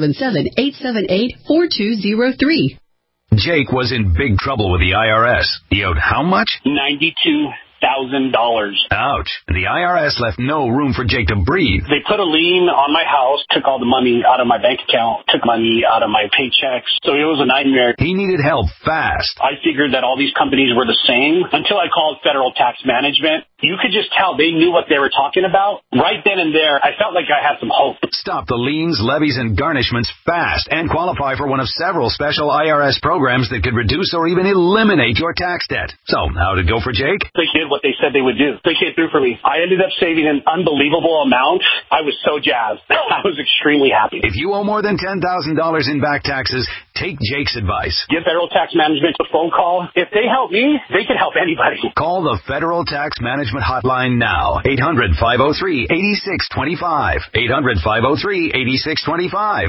877-878-4203. Jake was in big trouble with the IRS. He owed how much? $92,000. Ouch. The IRS left no room for Jake to breathe. They put a lien on my house, took all the money out of my bank account, took money out of my paychecks. So it was a nightmare. He needed help fast. I figured that all these companies were the same until I called Federal Tax Management. You could just tell they knew what they were talking about. Right then and there, I felt like I had some hope. Stop the liens, levies, and garnishments fast and qualify for one of several special IRS programs that could reduce or even eliminate your tax debt. So, how did it go for Jake? They did what they said they would do. They came through for me. I ended up saving an unbelievable amount. I was so jazzed. I was extremely happy. If you owe more than $10,000 in back taxes, take Jake's advice. Give Federal Tax Management a phone call. If they help me, they can help anybody. Call the Federal Tax Management hotline now. 800-503-8625. 800-503-8625.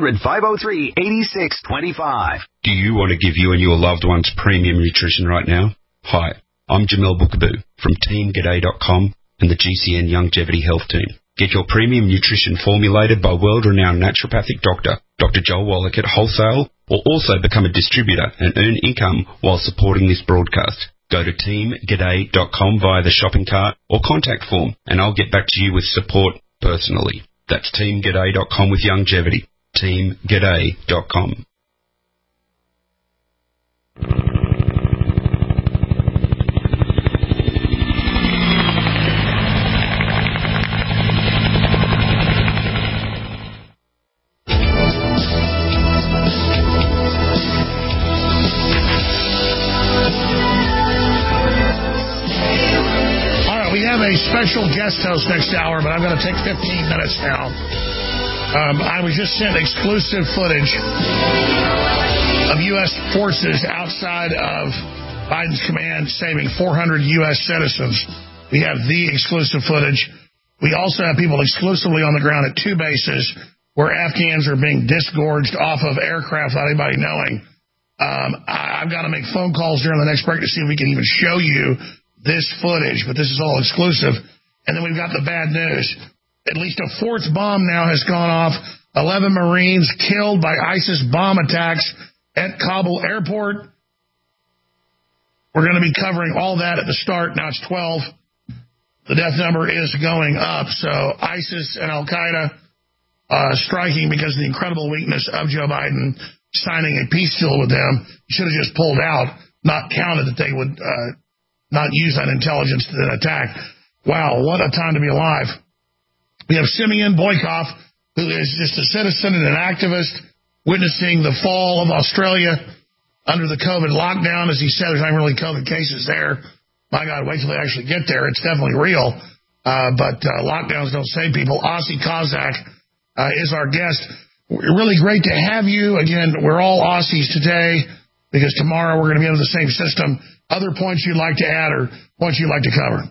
800-503-8625. Do you want to give you and your loved ones premium nutrition right now? Hi, I'm Jamel Bookaboo from TeamGaday.com and the GCN Longevity Health Team. Get your premium nutrition formulated by world-renowned naturopathic doctor, Dr. Joel Wallach at wholesale, or also become a distributor and earn income while supporting this broadcast. Go to TeamGaday.com via the shopping cart or contact form, and I'll get back to you with support personally. That's TeamGaday.com with longevity. TeamGaday.com. A special guest host next hour, but I'm going to take 15 minutes now. I was just sent exclusive footage of U.S. forces outside of Biden's command saving 400 U.S. citizens. We have the exclusive footage. We also have people exclusively on the ground at 2 bases where Afghans are being disgorged off of aircraft without anybody knowing. I've got to make phone calls during the next break to see if we can even show you this footage, but this is all exclusive. And then we've got the bad news. At least a 4th bomb now has gone off. 11 Marines killed by ISIS bomb attacks at Kabul airport. We're going to be covering all that at the start. Now it's 12. The death number is going up. So ISIS and Al-Qaeda striking because of the incredible weakness of Joe Biden signing a peace deal with them. He should have just pulled out, not counted that they would not use that intelligence to then attack. Wow, what a time to be alive. We have Simeon Boykoff, who is just a citizen and an activist witnessing the fall of Australia under the COVID lockdown. As he said, there's not really COVID cases there. My God, wait till they actually get there. It's definitely real. But lockdowns don't save people. Aussie Kozak is our guest. Really great to have you. Again, we're all Aussies today because tomorrow we're going to be under the same system. Other points you'd like to add or points you'd like to cover?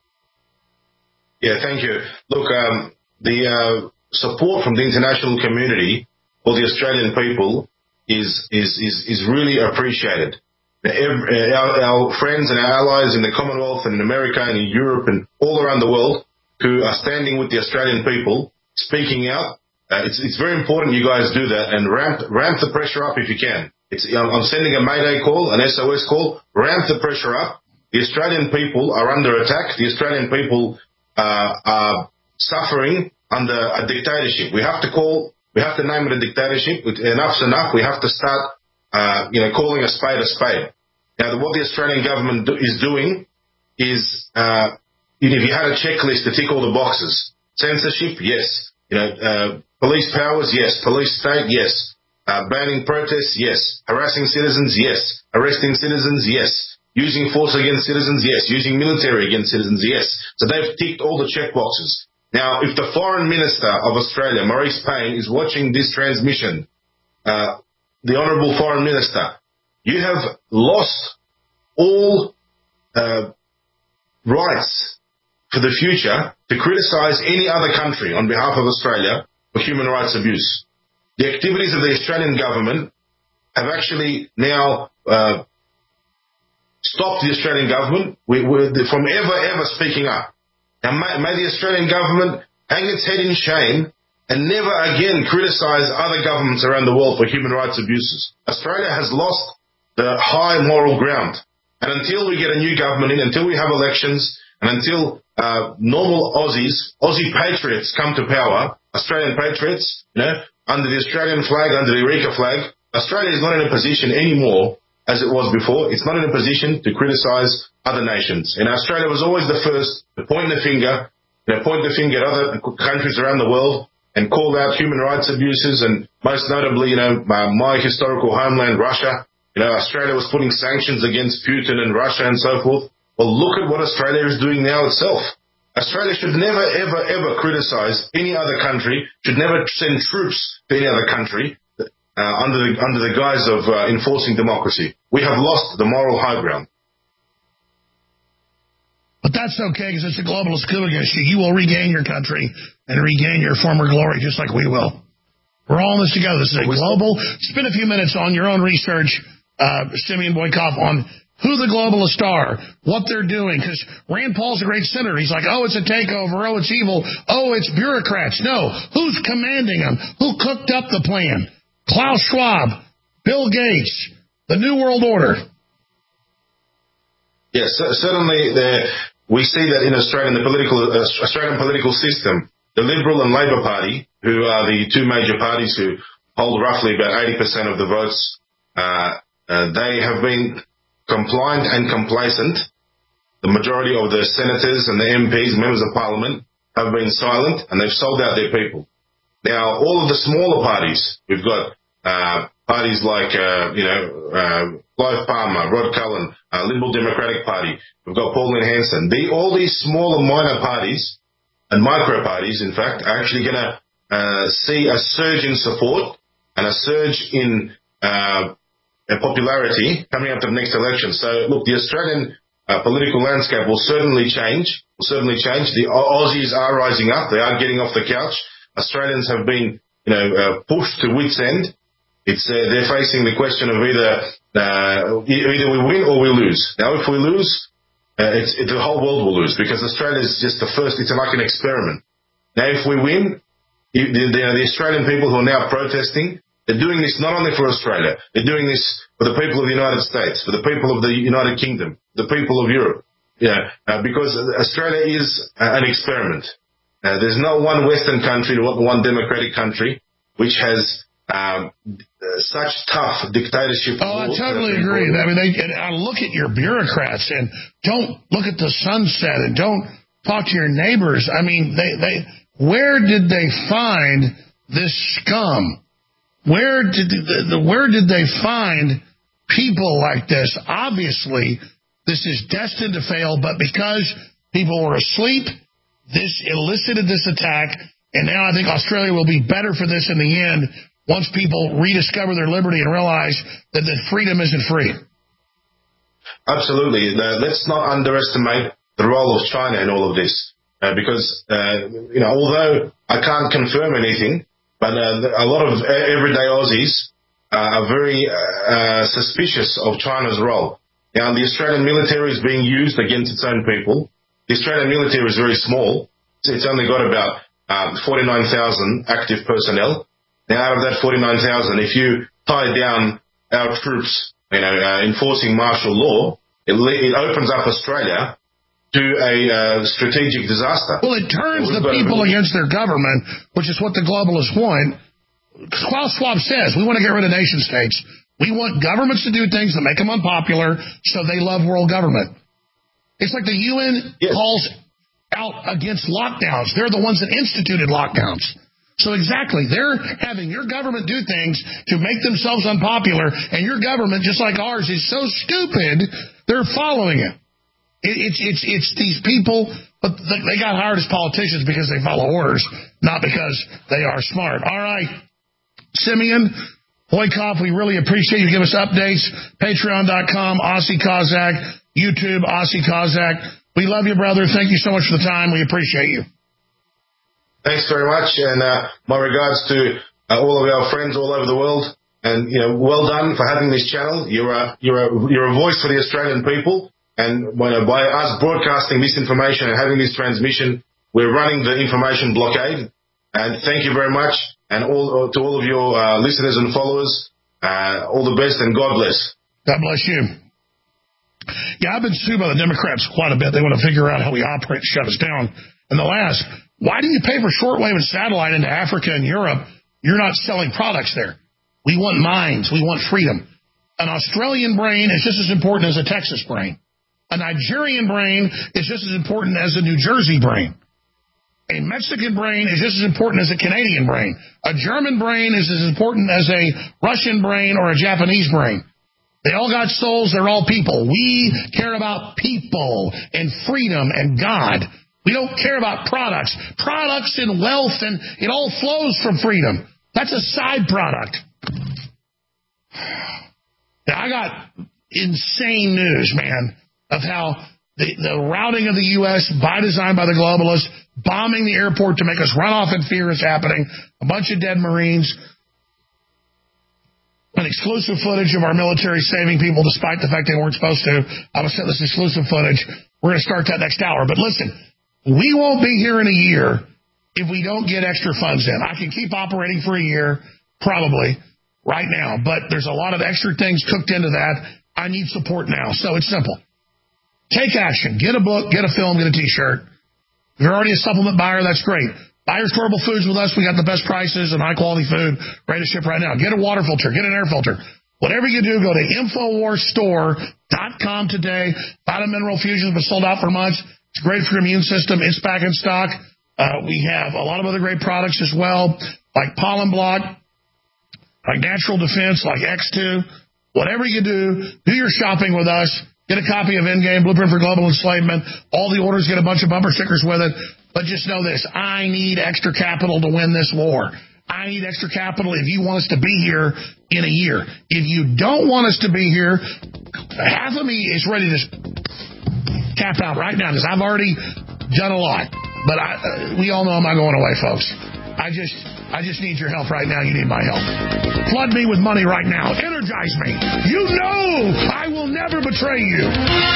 Yeah, thank you. Look, the support from the international community for the Australian people is really appreciated. our friends and our allies in the Commonwealth and in America and in Europe and all around the world who are standing with the Australian people, speaking out. It's very important you guys do that and ramp the pressure up if you can. I'm sending a Mayday call, an SOS call. Ramp the pressure up. The Australian people are under attack. The Australian people are suffering under a dictatorship. We have to name it a dictatorship. Enough's enough. We have to start, calling a spade a spade. Now, what the Australian government is doing is, if you had a checklist to tick all the boxes, censorship, yes. Police powers, yes. Police state, yes. Banning protests, yes. Harassing citizens, yes. Arresting citizens, yes. Using force against citizens, yes. Using military against citizens, yes. So they've ticked all the check boxes. Now, if the Foreign Minister of Australia, Maurice Payne, is watching this transmission, the Honourable Foreign Minister, you have lost all rights for the future to criticise any other country on behalf of Australia for human rights abuse. The activities of the Australian government have actually now stopped the Australian government from ever speaking up. Now, may the Australian government hang its head in shame and never again criticise other governments around the world for human rights abuses. Australia has lost the high moral ground. And until we get a new government in, until we have elections, and until normal Aussie patriots come to power, Australian patriots, under the Australian flag, under the Eureka flag, Australia is not in a position anymore, as it was before. It's not in a position to criticise other nations. And Australia was always the first to point the finger at other countries around the world and call out human rights abuses, and most notably, my historical homeland, Russia. Australia was putting sanctions against Putin and Russia and so forth. Well, look at what Australia is doing now itself. Australia should never, ever criticise any other country, should never send troops to any other country under the guise of enforcing democracy. We have lost the moral high ground. But that's okay, because it's a globalist coup against you. You will regain your country and regain your former glory, just like we will. We're all in this together. This is a global. Spend a few minutes on your own research, Simeon Boykoff, on who the globalists are, what they're doing. Because Rand Paul's a great senator. He's like, oh, it's a takeover. Oh, it's evil. Oh, it's bureaucrats. No. Who's commanding them? Who cooked up the plan? Klaus Schwab, Bill Gates, the New World Order. Yes, certainly we see that in Australia, in the Australian political system, the Liberal and Labor Party, who are the two major parties who hold roughly about 80% of the votes, they have been compliant and complacent. The majority of the senators and the MPs, members of parliament, have been silent, and they've sold out their people. Now, all of the smaller parties, we've got parties like, Clive Palmer, Rod Cullen, Liberal Democratic Party, we've got Pauline Hanson. All these smaller minor parties and micro parties, in fact, are actually going to see a surge in support and a surge in popularity coming up to the next election. So, look, the Australian political landscape will certainly change. The Aussies are rising up. They are getting off the couch. Australians have been, pushed to wit's end. They're facing the question of either we win or we lose. Now, if we lose, the whole world will lose, because Australia is just the first. It's like an experiment. Now, if we win, the Australian people who are now protesting, they're doing this not only for Australia. They're doing this for the people of the United States, for the people of the United Kingdom, the people of Europe. Because Australia is an experiment. There's no one Western country, one democratic country, which has such tough dictatorship. Oh, I totally agree. I mean, I look at your bureaucrats and don't look at the sunset and don't talk to your neighbors. I mean, where did they find this scum? Where did they find people like this? Obviously, this is destined to fail, but because people were asleep, this elicited this attack, and now I think Australia will be better for this in the end once people rediscover their liberty and realize that freedom isn't free. Absolutely. Let's not underestimate the role of China in all of this, because, although I can't confirm anything, but a lot of everyday Aussies are very suspicious of China's role. Now, the Australian military is being used against its own people. The Australian military is very small. It's only got about 49,000 active personnel. Now, out of that 49,000, if you tie down our troops, enforcing martial law, it opens up Australia to a strategic disaster. Well, it turns the people against their government, which is what the globalists want. Klaus Schwab says we want to get rid of nation states. We want governments to do things that make them unpopular, so they love world government. It's like the UN calls out against lockdowns. They're the ones that instituted lockdowns. So exactly, they're having your government do things to make themselves unpopular, and your government, just like ours, is so stupid, they're following it. It's these people, but they got hired as politicians because they follow orders, not because they are smart. All right, Simeon Boykoff, we really appreciate you. Give us updates. Patreon.com, Aussie Cozzack. YouTube, Aussie Cozzack. We love you, brother. Thank you so much for the time. We appreciate you. Thanks very much, and my regards to all of our friends all over the world. And well done for having this channel. You're a voice for the Australian people. And by us broadcasting this information and having this transmission, we're running the information blockade. And thank you very much. And to all of your listeners and followers, all the best and God bless. God bless you. Yeah, I've been sued by the Democrats quite a bit. They want to figure out how we operate to shut us down. And they'll ask, why do you pay for shortwave and satellite into Africa and Europe? You're not selling products there. We want minds. We want freedom. An Australian brain is just as important as a Texas brain. A Nigerian brain is just as important as a New Jersey brain. A Mexican brain is just as important as a Canadian brain. A German brain is as important as a Russian brain or a Japanese brain. They all got souls. They're all people. We care about people and freedom and God. We don't care about products. Products and wealth, and it all flows from freedom. That's a side product. Now, I got insane news, man, of how the routing of the U.S. by design by the globalists, bombing the airport to make us run off in fear is happening. A bunch of dead Marines. An exclusive footage of our military saving people despite the fact they weren't supposed to. I was sent this exclusive footage. We're going to start that next hour. But listen, we won't be here in a year if we don't get extra funds in. I can keep operating for a year, probably, right now. But there's a lot of extra things cooked into that. I need support now. So it's simple. Take action. Get a book, get a film, get a T-shirt. If you're already a supplement buyer, that's great. Buy your storable foods with us. We got the best prices and high-quality food ready to ship right now. Get a water filter. Get an air filter. Whatever you do, go to InfoWarsStore.com today. Vitamin Mineral Fusion has been sold out for months. It's great for your immune system. It's back in stock. We have a lot of other great products as well, like Pollen Block, like Natural Defense, like X2. Whatever you do your shopping with us. Get a copy of Endgame, Blueprint for Global Enslavement. All the orders get a bunch of bumper stickers with it. But just know this, I need extra capital to win this war. I need extra capital if you want us to be here in a year. If you don't want us to be here, half of me is ready to tap out right now because I've already done a lot. But we all know I'm not going away, folks. I just need your help right now. You need my help. Flood me with money right now. Energize me. You know I will never betray you.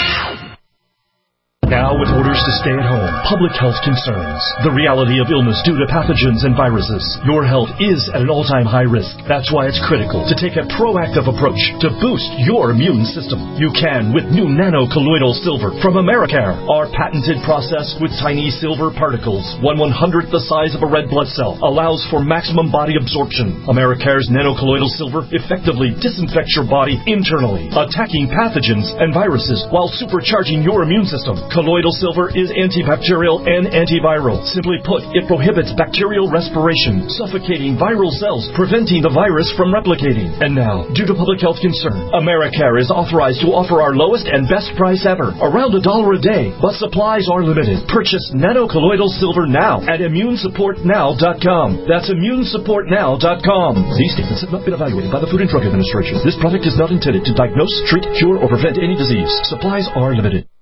Now, with orders to stay at home, public health concerns, the reality of illness due to pathogens and viruses, your health is at an all-time high risk. That's why it's critical to take a proactive approach to boost your immune system. You can with new nano-colloidal silver from Americare. Our patented process with tiny silver particles, 1/100th the size of a red blood cell, allows for maximum body absorption. Americare's nano-colloidal silver effectively disinfects your body internally, attacking pathogens and viruses while supercharging your immune system. Colloidal silver is antibacterial and antiviral. Simply put, it prohibits bacterial respiration, suffocating viral cells, preventing the virus from replicating. And now, due to public health concern, Americare is authorized to offer our lowest and best price ever, around $1 a day, but supplies are limited. Purchase nano-colloidal silver now at ImmuneSupportNow.com. That's ImmuneSupportNow.com. These statements have not been evaluated by the Food and Drug Administration. This product is not intended to diagnose, treat, cure, or prevent any disease. Supplies are limited.